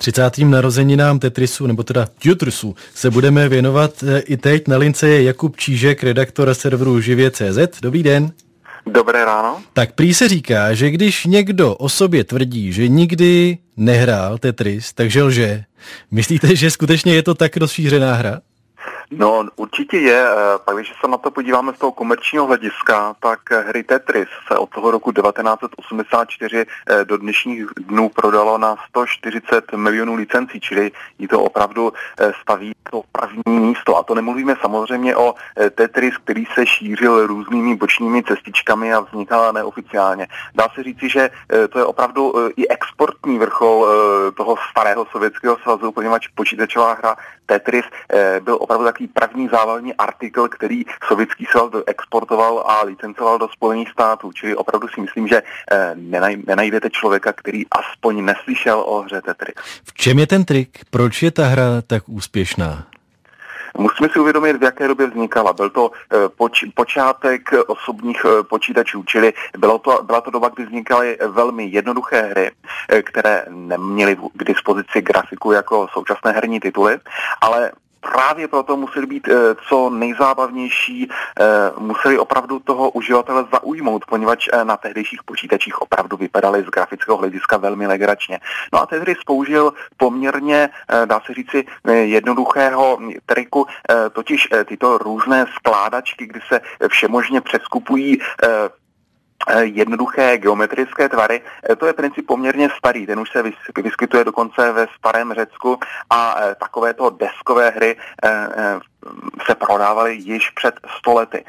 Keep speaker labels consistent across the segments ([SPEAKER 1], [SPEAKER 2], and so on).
[SPEAKER 1] 30. narozeninám Tetrisu, nebo teda Tetrisu, se budeme věnovat i teď. Na lince je Jakub Čížek, redaktor serveru Živě.cz. Dobrý den.
[SPEAKER 2] Dobré ráno.
[SPEAKER 1] Tak prý se říká, že když někdo o sobě tvrdí, že nikdy nehrál Tetris, takže lže. Myslíte, že skutečně je to tak rozšířená hra?
[SPEAKER 2] No, určitě je. Pak, když se na to podíváme z toho komerčního hlediska, tak hry Tetris se od toho roku 1984 do dnešních dnů prodalo na 140 milionů licencí, čili jí to opravdu staví to první místo. A to nemluvíme samozřejmě o Tetris, který se šířil různými bočními cestičkami a vznikal neoficiálně. Dá se říci, že to je opravdu i exportní vrchol toho starého Sovětského svazu, poněvadž počítačová hra Tetris byl opravdu takový první závazný artikl, který Sovětský svaz exportoval a licencoval do Spojených států. Čili opravdu si myslím, že nenajdete člověka, který aspoň neslyšel o hře Tetris.
[SPEAKER 1] V čem je ten trik? Proč je ta hra tak úspěšná?
[SPEAKER 2] Musíme si uvědomit, v jaké době vznikala. Byl to počátek osobních počítačů, čili byla to doba, kdy vznikaly velmi jednoduché hry, které neměly k dispozici grafiku jako současné herní tituly, ale právě proto museli být co nejzábavnější, museli opravdu toho uživatele zaujmout, poněvadž na tehdejších počítačích opravdu vypadaly z grafického hlediska velmi legračně. No a Tetris použil poměrně, dá se říci, jednoduchého triku, totiž tyto různé skládačky, kdy se všemožně přeskupují jednoduché geometrické tvary. To je princip poměrně starý, ten už se vyskytuje dokonce ve starém Řecku a takovéto deskové hry se prodávaly již před 100 lety.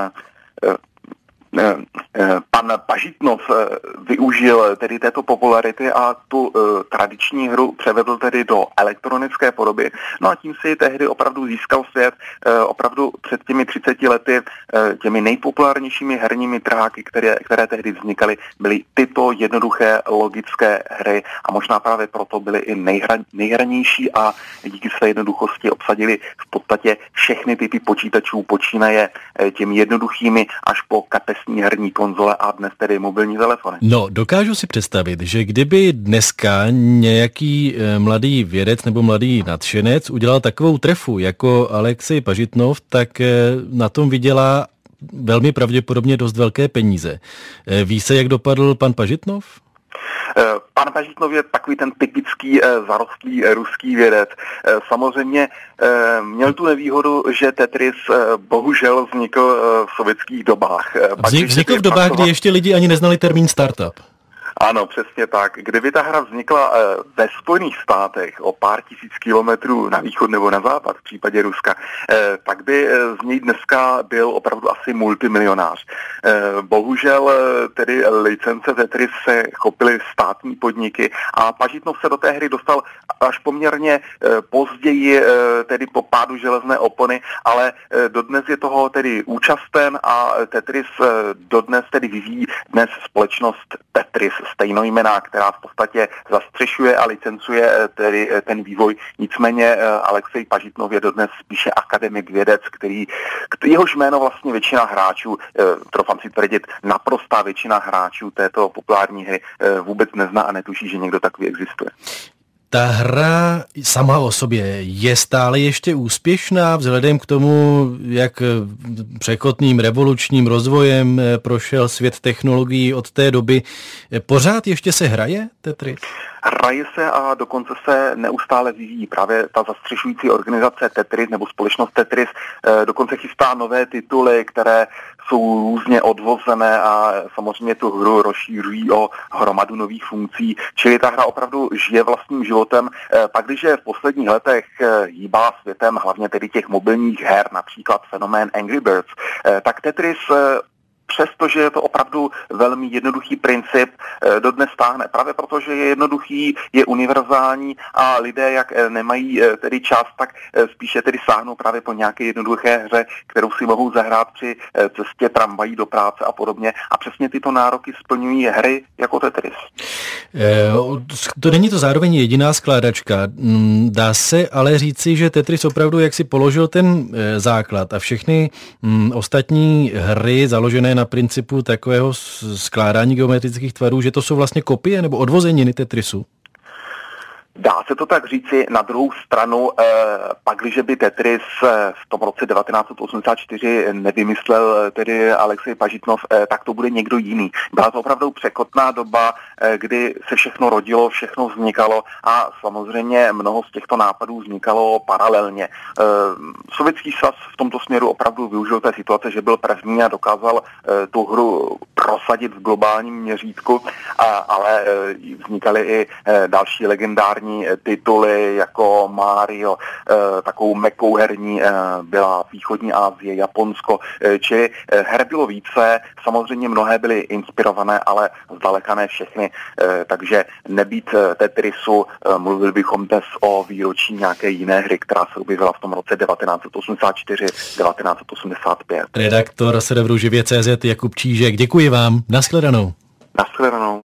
[SPEAKER 2] Pan Pažitnov využil tedy této popularity a tu tradiční hru převedl tedy do elektronické podoby. No a tím si tehdy opravdu získal svět. Opravdu před těmi 30 lety těmi nejpopulárnějšími herními trháky, které tehdy vznikaly, byly tyto jednoduché logické hry a možná právě proto byly i nejhranější a díky své jednoduchosti obsadili v podstatě všechny typy počítačů, počínaje těmi jednoduchými až po kapesní herní konzole a dnes tedy mobilní telefony.
[SPEAKER 1] No, dokážu si představit, že kdyby dneska nějaký mladý vědec nebo mladý nadšenec udělal takovou trefu jako Alexej Pažitnov, tak na tom vydělá velmi pravděpodobně dost velké peníze. Ví se, jak dopadl pan Pažitnov?
[SPEAKER 2] Pan Pažitnov je takový ten typický zarostlý ruský vědec. Samozřejmě měl tu nevýhodu, že Tetris bohužel vznikl v sovětských dobách.
[SPEAKER 1] Vznikl v dobách, kdy ještě lidi ani neznali termín startup.
[SPEAKER 2] Ano, přesně tak. Kdyby ta hra vznikla ve Spojených státech o pár tisíc kilometrů na východ nebo na západ v případě Ruska, tak by z něj dneska byl opravdu asi multimilionář. Bohužel tedy licence Tetris se chopily státní podniky a Pažitnov se do té hry dostal až poměrně později, tedy po pádu železné opony, ale dodnes je toho tedy účasten a Tetris dodnes tedy vyvíjí dnes společnost Tetris stejnojmenná, která v podstatě zastřešuje a licencuje tedy ten vývoj. Nicméně Alexej Pažitnov je dodnes spíše akademik, vědec, jehož jméno vlastně většina hráčů, troufám si tvrdit, naprostá většina hráčů této populární hry vůbec nezná a netuší, že někdo takový existuje.
[SPEAKER 1] Ta hra sama o sobě je stále ještě úspěšná vzhledem k tomu, jak překotným revolučním rozvojem prošel svět technologií od té doby. Pořád ještě se hraje Tetris?
[SPEAKER 2] Hraje se a dokonce se neustále vyvíjí. Právě ta zastřešující organizace Tetris nebo společnost Tetris dokonce chystá nové tituly, které jsou různě odvozené a samozřejmě tu hru rozšířují o hromadu nových funkcí. Čili ta hra opravdu žije vlastním životem. Pak, když v posledních letech hýbala světem, hlavně tedy těch mobilních her, například fenomén Angry Birds, tak Tetris přestože je to opravdu velmi jednoduchý princip, dodnes stáhne. Právě protože je jednoduchý, je univerzální a lidé, jak nemají tedy čas, tak spíše tedy sáhnou právě po nějaké jednoduché hře, kterou si mohou zahrát při cestě tramvají do práce a podobně. A přesně tyto nároky splňují hry jako Tetris.
[SPEAKER 1] To není to zároveň jediná skládačka. Dá se ale říci, že Tetris opravdu jak si položil ten základ a všechny ostatní hry založené na principu takového skládání geometrických tvarů, že to jsou vlastně kopie nebo odvozeniny Tetrisu?
[SPEAKER 2] Dá se to tak říci. Na druhou stranu, pakliže by Tetris v tom roce 1984 nevymyslel tedy Alexej Pažitnov, tak to bude někdo jiný. Byla to opravdu překotná doba, kdy se všechno rodilo, všechno vznikalo a samozřejmě mnoho z těchto nápadů vznikalo paralelně. Sovětský svaz v tomto směru opravdu využil té situace, že byl první a dokázal tu hru prosadit v globálním měřítku, ale vznikaly i další legendární tituly jako Mario, takovou mekou herní byla východní Asie, Japonsko, čili her bylo více, samozřejmě mnohé byly inspirované, ale zdaleka ne všechny, takže nebýt Tetrisu, mluvili bychom dnes o výročí nějaké jiné hry, která se objevila v tom roce 1984, 1985.
[SPEAKER 1] Redaktor serveru Živě.cz Jakub Čížek, děkuji vám, nashledanou.
[SPEAKER 2] Nashledanou.